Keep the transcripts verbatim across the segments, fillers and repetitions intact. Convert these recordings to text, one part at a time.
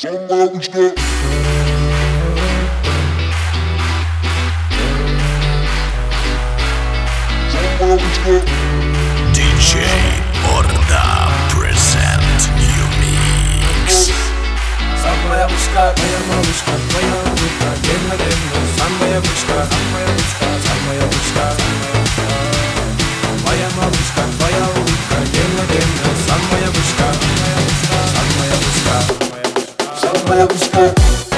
ди джей Орда present new mix. Самая вышка, моя малышка, твоя улыбка, денно-денно. Самая вышка, самая вышка, самая вышка, моя малышка, твоя улыбка, денно-денно. Самая вышка, самая вышка, самая вышка.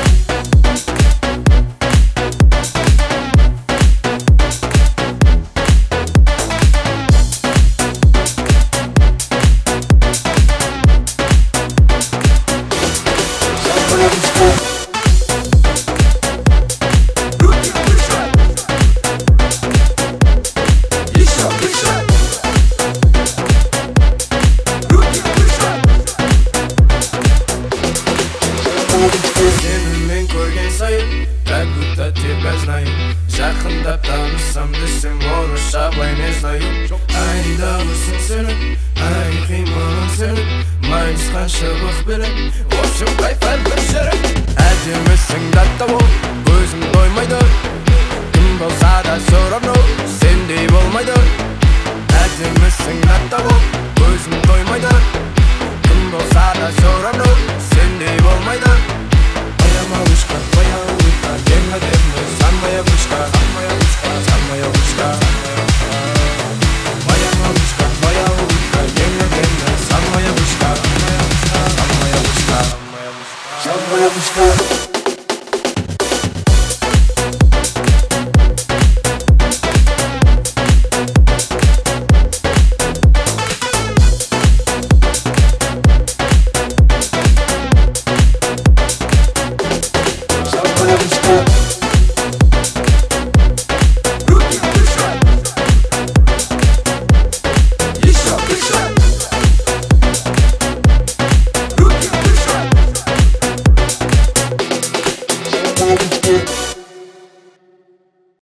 Сенімен көрген сайын, как будто тебя знаю. Жақындап танысам десем, орысша былай не знаю. Айдалысың сенің, ай қимылың сенің, майысқан шыбық білің, в общем кайфан бір жерің. Әдемісің датта бол, көзің тоймайды. Кім болса да все равно, сендей болмайды. Әдемісің датта бол, көзің тоймайды. Кім болса да все равно, сендей болмайды. Моя малышка, твоя улыбка, денно-денно. Самая вышка, самая вышка, самая вышка. Моя малышка, твоя улыбка, денно-денно. Самая вышка, самая вышка, самая вышка, самая вышка.